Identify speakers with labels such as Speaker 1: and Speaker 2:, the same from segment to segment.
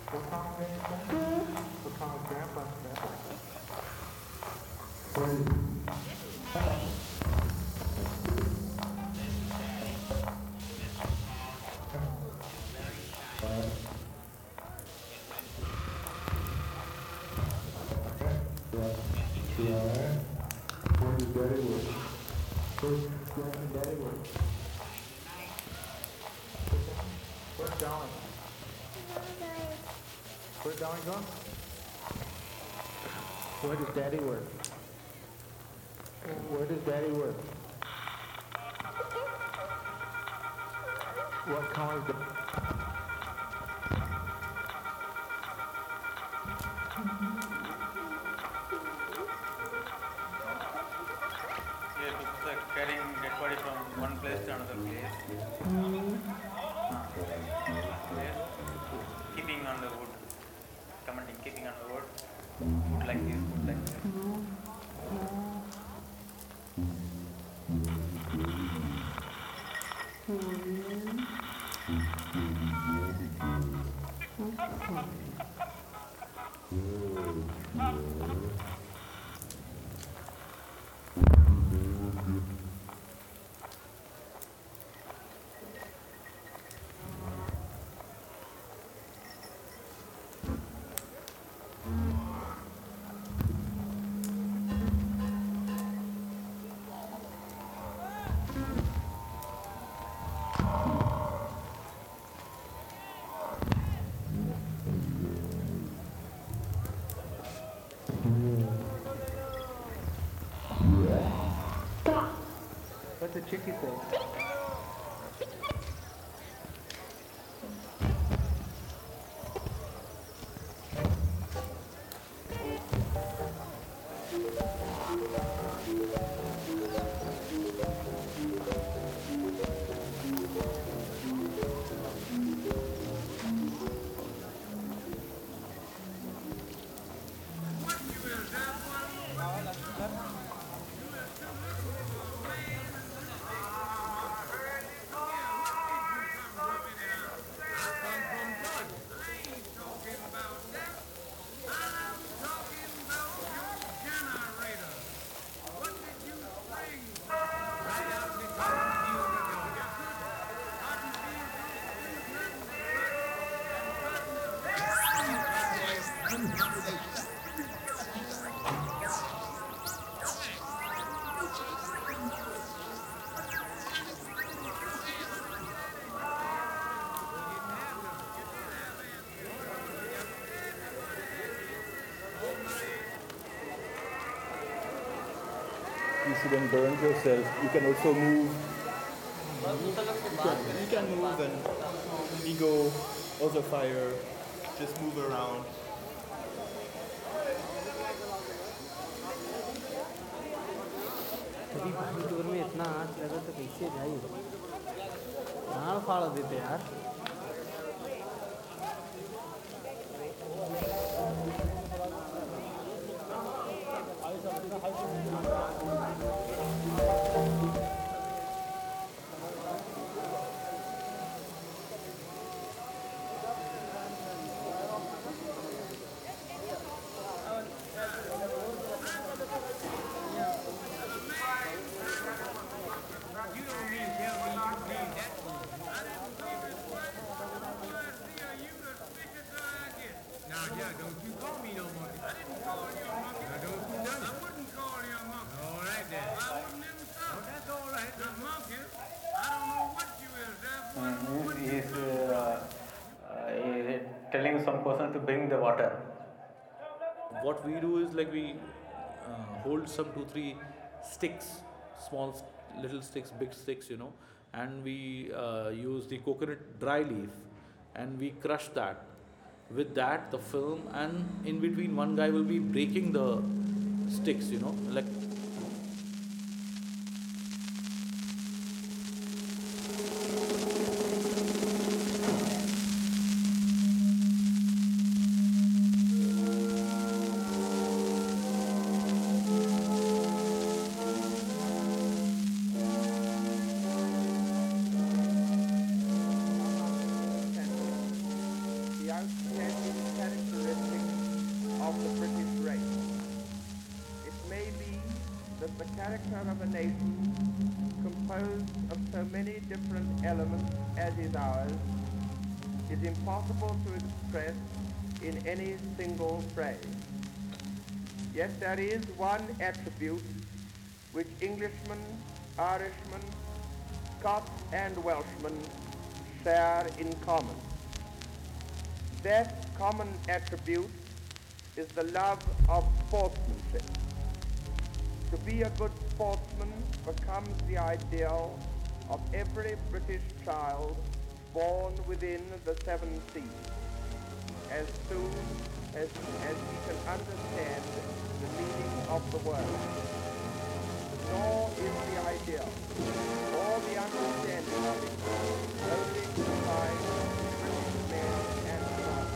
Speaker 1: What's wrong with anything? What's wrong with Grandpa's bed? Where does Daddy work? Where's Grandpa and Daddy work? Where's Darling? Where's Darling going? Where does Daddy work? Where does Daddy work? What color is the...
Speaker 2: Yeah, it's like carrying dead body from one place to another place. Yes. Keeping on the wood. Commenting, keeping on the wood. Wood like this, wood like this.
Speaker 1: What's a chickie say?
Speaker 3: You shouldn't burn yourself. You can also move. You can move and we go other fire. Just move around.
Speaker 4: कभी भारी door में इतना आँच लगा तो कैसे जाए प्राण फाड़ देते यार
Speaker 2: He's telling some person to bring the water.
Speaker 3: What we do is like we hold some 2-3 sticks, small little sticks, big sticks, and we use the coconut dry leaf and we crush that. With that, the film, and in between, one guy will be breaking the sticks, like.
Speaker 1: The the character of a nation composed of so many different elements as is ours is impossible to express in any single phrase. Yet there is one attribute which Englishmen, Irishmen, Scots and Welshmen share in common. That common attribute is the love of sportsmanship. To be a good sportsman becomes the ideal of every British child born within the 7 seas, as soon as he can understand the meaning of the word. Nor is the ideal, or the understanding of it, only confined to British men and women.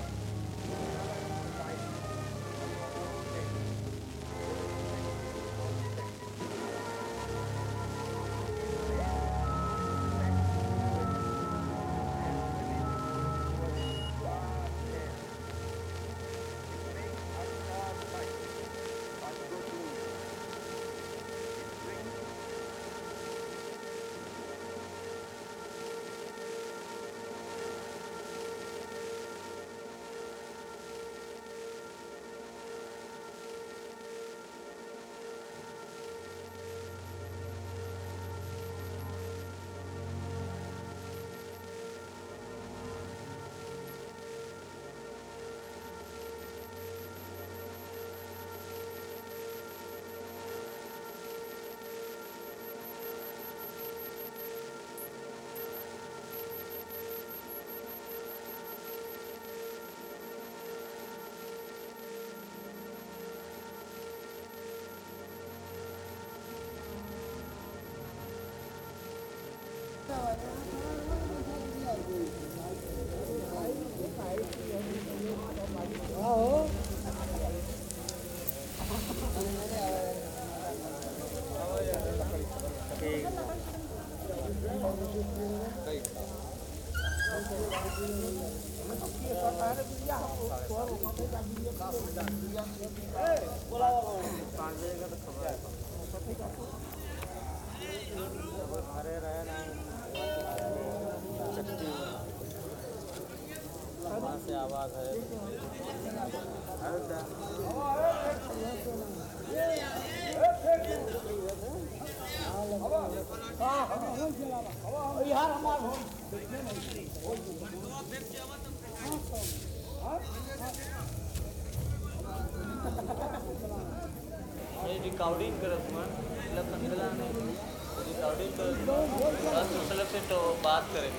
Speaker 4: Recording करत मन मतलब कंदला नहीं recording कर बस उसले से तो बात करे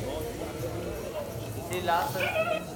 Speaker 4: ये last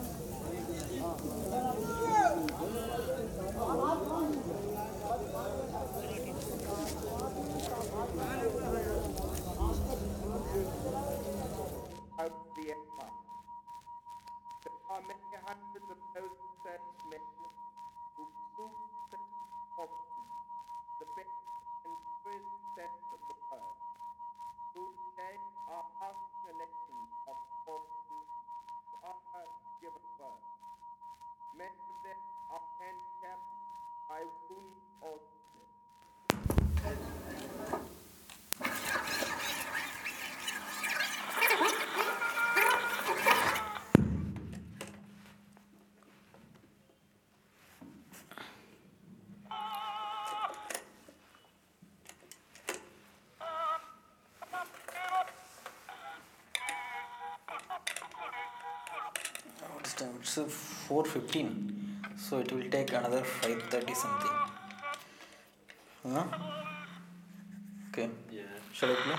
Speaker 2: It's 4:15, so it will take another 5:30 something. Huh? Okay. Yeah. Shall I play?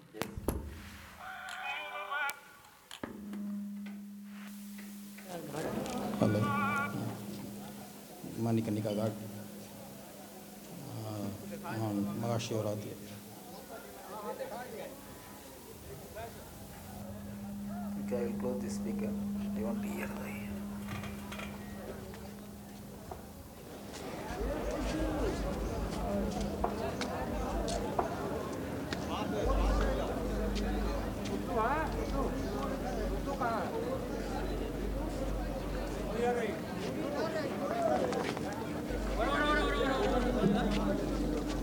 Speaker 5: Hello. Manikarnika Ghat. Mahashivratri.
Speaker 2: Okay, I will close the speaker. You want to hear the
Speaker 1: Bye.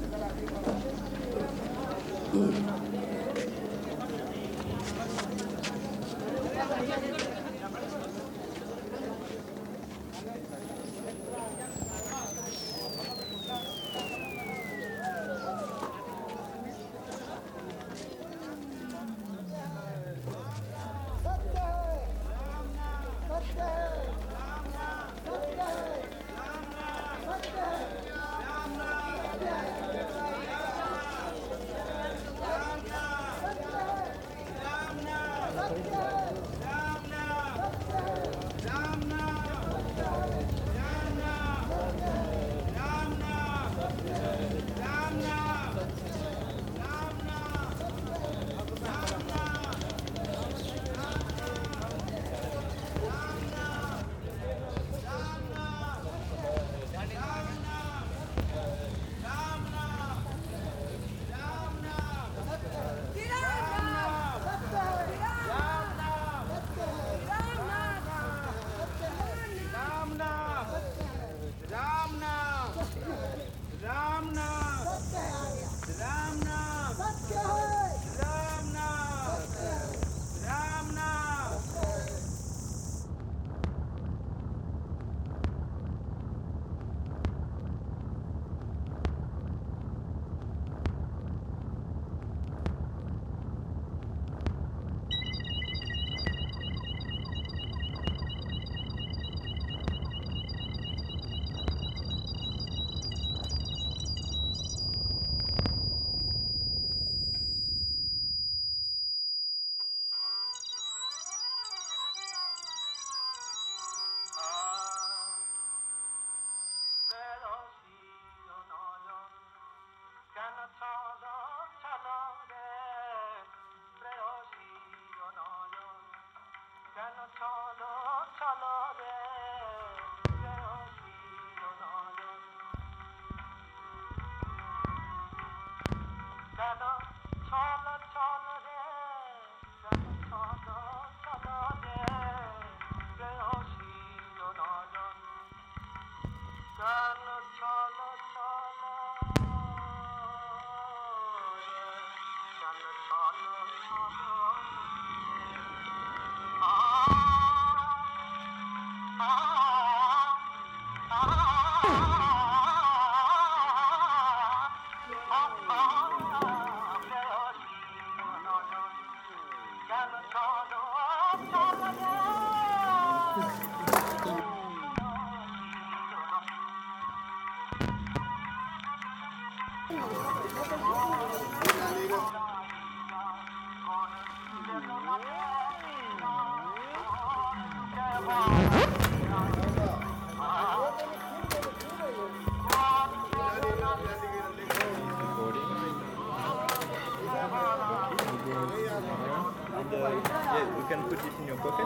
Speaker 6: Yeah, you can put it in your pocket.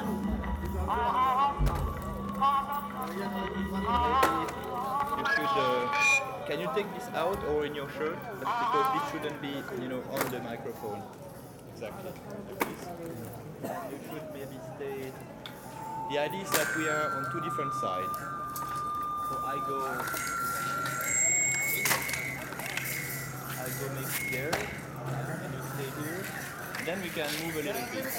Speaker 6: You should. Can you take this out or in your shirt? Because this shouldn't be, on the microphone. Exactly. Like this. You should maybe stay. The idea is that we are on two different sides. So I go maybe here, and you stay here. And then we can move a little bit.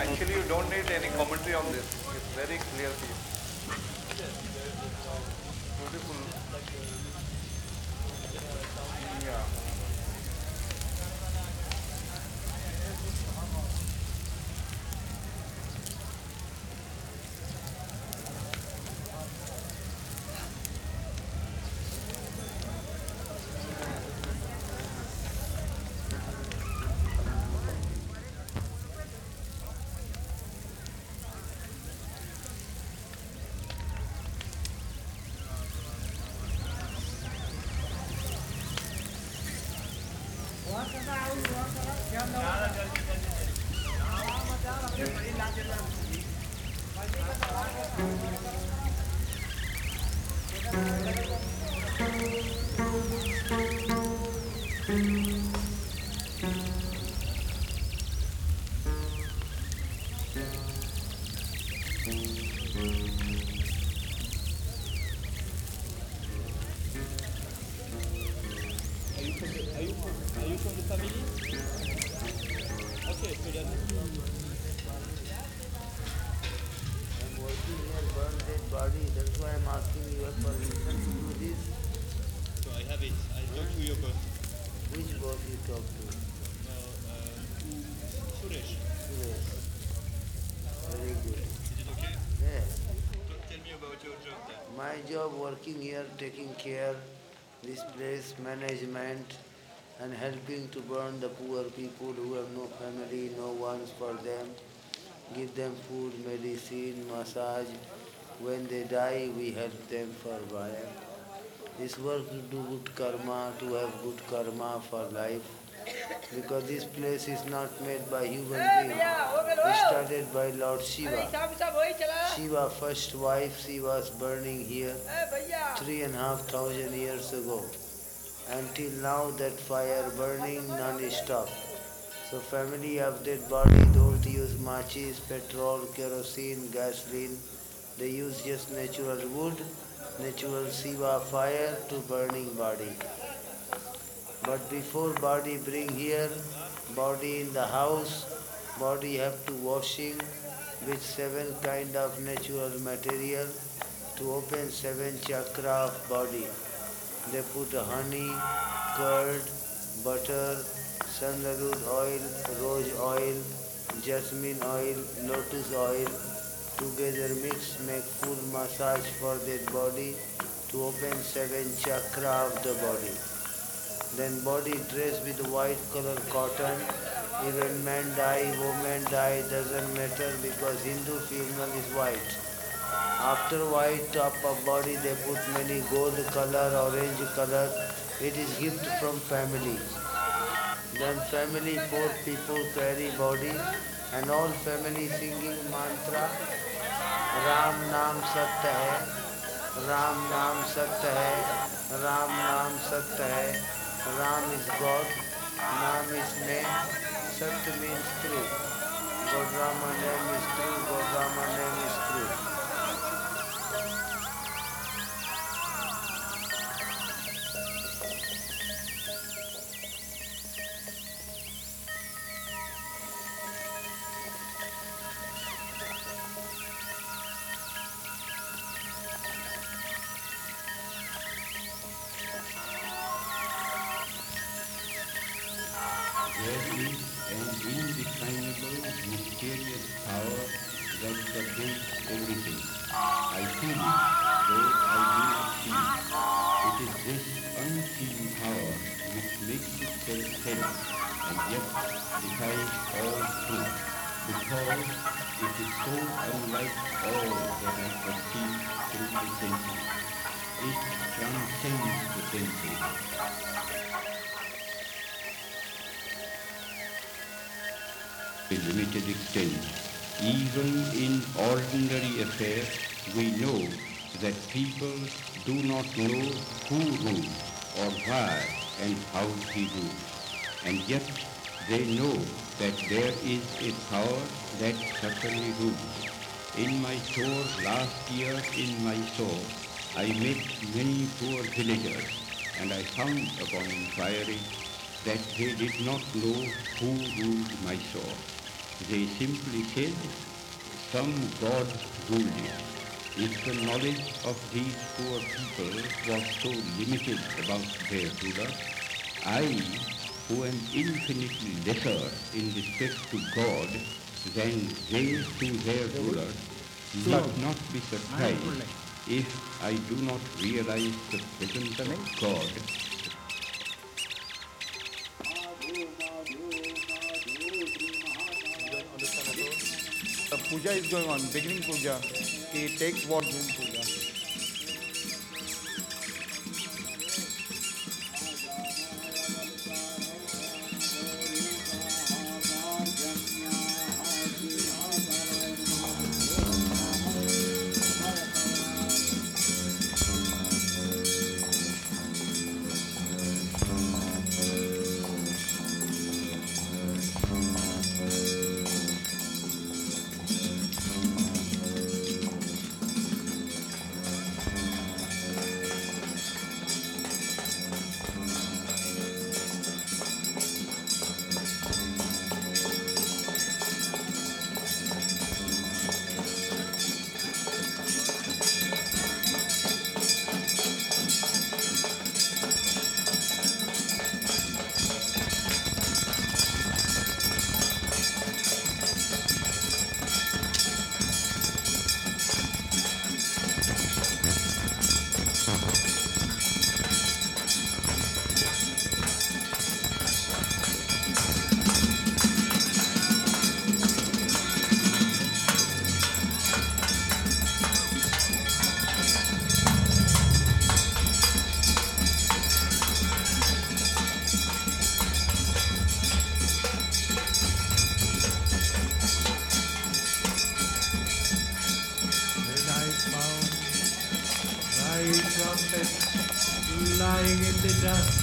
Speaker 7: Actually, you don't need any commentary on this. It's very clear to you. Beautiful. Yeah.
Speaker 6: Are you from the family? Okay, so then.
Speaker 8: I'm working here, burn dead body. That's why I'm asking your permission to do this.
Speaker 6: So I have it. I talk to your boss.
Speaker 8: Which boss you talk to?
Speaker 6: Suresh.
Speaker 8: Suresh. Very good.
Speaker 6: Is it okay?
Speaker 8: Yeah.
Speaker 6: Tell me about your job then.
Speaker 8: My job working here, taking care this place, management, and helping to burn the poor people who have no family, no ones for them. Give them food, medicine, massage. When they die, we help them for while. This work to do good karma, to have good karma for life. Because this place is not made by human being. It started by Lord Shiva. Shiva's first wife, she was burning here 3,500 years ago. Until now that fire burning non-stop. So family of dead body don't use matches, petrol, kerosene, gasoline. They use just natural wood, natural Shiva fire to burning body. But before body bring here, body in the house, body have to washing with 7 kind of natural material to open 7 chakra of body. They put honey, curd, butter, sandalwood oil, rose oil, jasmine oil, lotus oil, together mix, make full massage for their body to open 7 chakra of the body. Then body dressed with white color cotton. Even man die, woman die, doesn't matter because Hindu funeral is white. After white top of body they put many gold color, orange color. It is gift from family. Then family 4 people carry body and all family singing mantra. Ram Naam Satya hai, Ram Naam Satya hai, Ram Naam Satya hai. Ram is God, Naam is name, Satya means true. God Rama name is true, God Rama name is true.
Speaker 9: There is an indefinable, mysterious power that subdues everything. I feel it, though I do not see it. It is this unseen power which makes itself felt and yet defies all truth, because it is so unlike all that I perceive through the senses. It transcends the senses. A limited extent. Even in ordinary affairs, we know that people do not know who rules or why and how he rules. And yet they know that there is a power that certainly rules. In my store last year in Mysore, I met many poor villagers, and I found upon inquiry that they did not know who ruled Mysore. They simply said some god ruled it. If the knowledge of these poor people was so limited about their ruler, I, who am infinitely lesser in respect to God than they to their rulers, must not be surprised if I do not realize the presence of God.
Speaker 6: Puja is going on, beginning puja. He takes what doing puja.
Speaker 10: Lying in the dust.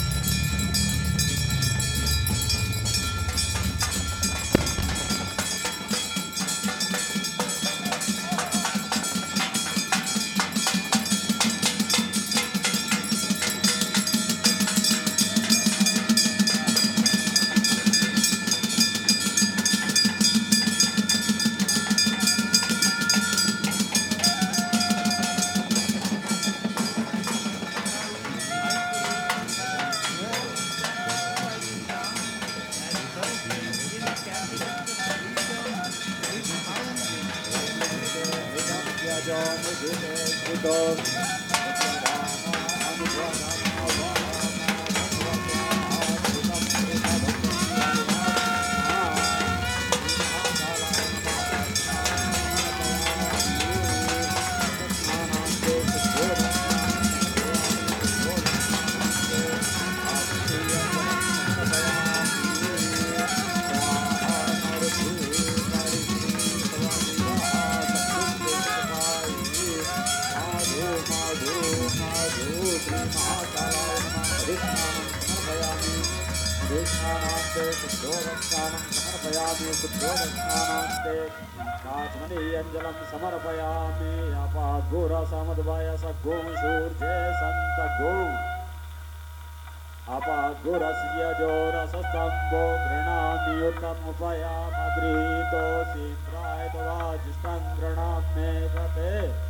Speaker 10: समर्पयामि अपाघोरा समद्वय सगो सूर्ये संत गो अपाघोरस्य जोरसस्तंभो गृणामि उत्तमोपयाम गृहीतो सीन्द्राय तवाजिष्टं गृणामि गते